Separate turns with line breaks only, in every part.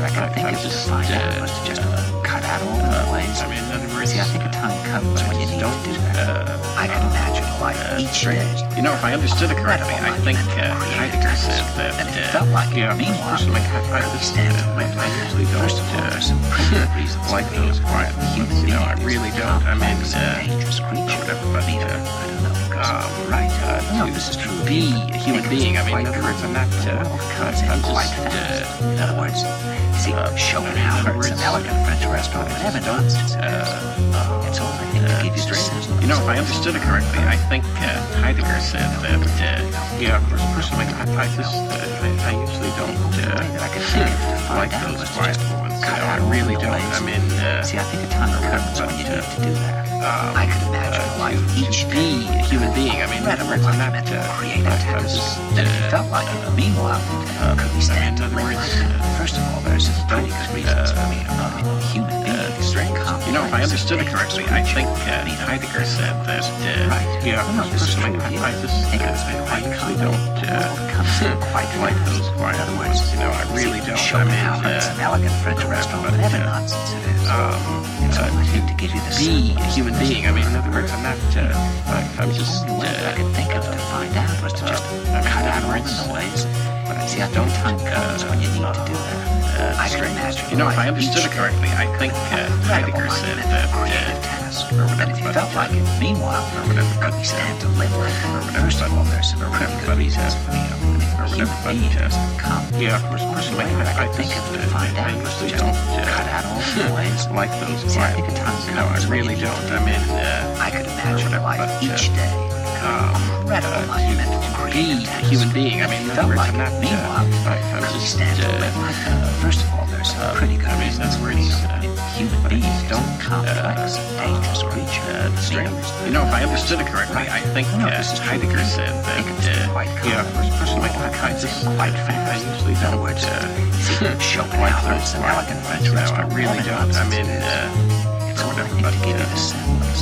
I could think of to find out was to just cut out all the noise.
I mean, in other words,
See, I think a time comes when you need to do that. I can imagine life each day.
you know, if I understood it correctly, I think Heidegger said that,
And if it felt like it, meanwhile,
personally, I
could we stand to live
I
like
usually don't
First of all, there's some pretty good reasons
like
to be
those
a
quiet
human
moments. You know, I
being
really
is a
don't. I mean,
complex and dangerous creature.
whatever, but,
I mean, I don't know.
right,
No, this is true.
be a human being. I mean, in
Quite
other words, I'm not,
the world comes in
I'm
quite
just,
fast. In other words, you see,
in other
Schopenhauer, it's an
words,
elegant French restaurant, whatever nonsense it is. It's all, I think, to give you the sense.
you know, if I understood it correctly, I think Heidegger said that, yeah, personally, I usually don't
that I could think of to
like
find out
those
was to
quiet
just
moments.
cut
You know,
out
I
all
really
the
don't.
noise.
I mean,
See, I think a time comes when you need to do that. I could imagine life each
to
day.
be a human being. I mean, in other words, I'm not,
Creative
I'm
task.
just,
That if you felt like it, meanwhile, could we stand to
in other
live
words,
like that? First of all, there's some pretty good reasons for me to be a human being.
you know, if I understood it correctly, I think Heidegger said that, yeah, personally, I usually don't
Quite
like
fast.
those quiet
In other
moments.
words,
You know, I really don't. I
Schopenhauer,
mean,
it's an elegant French restaurant, whatever nonsense it is. It's all I think to give you the
be
sense.
a human being. I mean, in other words, I'm not, I'm just,
The only way that I could think of to find out was to just cut out all the noise. See, I think time comes when you need to do that. I can imagine.
you know, if I
life
understood
each
it correctly, I think Heidegger said that,
creative task. And if you felt like it, meanwhile, could we stand to live like that? First of all, there's some pretty good reasons for me to human being is complex.
yeah,
The only
personally,
way that I
I
could think of to
just,
find
I
out was to
usually
just
don't
cut out all the noise.
like those
See, I
quiet
think a time
moments. You know, I
comes when
really
you need
don't.
to
I mean,
I could imagine life each day. Incredible
to
monument
be
creative
a
task.
human being. I mean, in other
Felt
words,
like
I'm
it.
not,
Meanwhile,
I'm
could we
just,
stand to live like that? First of all, there's some pretty good reasons for me to human beings don't complex and dangerous creature.
you know, if I understood it correctly, I think Heidegger said that, yeah, personally, I just,
quite
I
fast.
usually
In other
don't,
words,
like
Schopenhauer,
those
it's an
quiet
elegant
moments.
French
No, I
restaurant.
really don't. I mean,
It's all I
whatever,
think
but,
to give you the semblance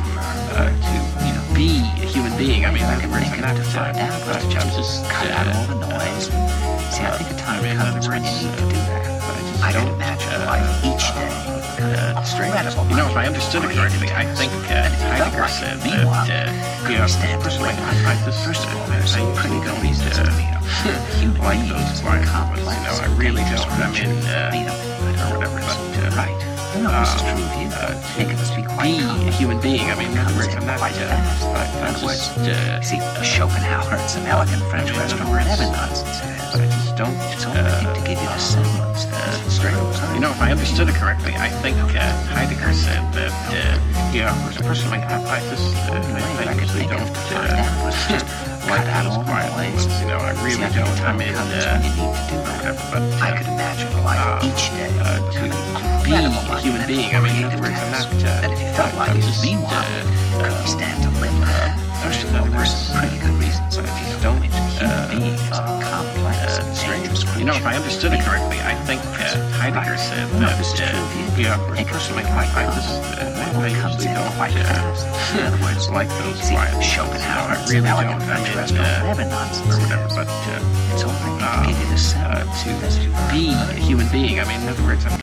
to be a human being. I mean,
I
in
can
other words,
think
I'm
of
not,
to find out was to
I'm
just
just,
cut out all the noise. See, I think a time
in other
comes when you
words,
need to do that. I can imagine life each day. Incredible.
you know, if I understood it correctly, I think Heidegger said that, yeah, personally, I just,
First of all, there's some pretty good reasons to be human
like
beings
those
are
quiet moments.
complex.
You know, I really
dangerous
don't. I mean,
creatures.
or whatever, but,
Right. No, this is true of you. I think it must be quite
be a
complex.
human being. I mean, in other
Comes
words,
in
I'm not,
quite fast. In
I'm
other words,
just,
see, Schopenhauer, it's an elegant French
in other
restaurant,
words,
whatever nonsense it is.
but I just don't,
It's all I think to give you the semblance.
you know, if I understood it correctly, I think Heidegger said that, yeah, personally, I just, I usually don't, like
cut out
those
all the
quiet
noise.
moments. You know, I really don't. I mean,
Comes when you need to do that.
whatever, but,
I could imagine life each day.
to be a human being. I mean, in other words, I'm not,
And if you felt like
I'm
it,
just,
meanwhile, could we stand to live like that? First of all, there's some pretty good reasons. But if you don't, human being is a complex and dangerous creature.
you know, if I understood it correctly, I think Heidegger said that,
this is true of you.
yeah,
Think
personally,
quite
I just, I
comes
usually
in
don't,
quite fast. In other words,
like those
see,
quiet moments.
Schopenhauer,
I
it's
really
an elegant
don't. I
French
mean,
restaurant, whatever nonsense
or
it
whatever,
is.
but,
It's all I think to give you the semblance.
to be a human being. I mean, in other words, I'm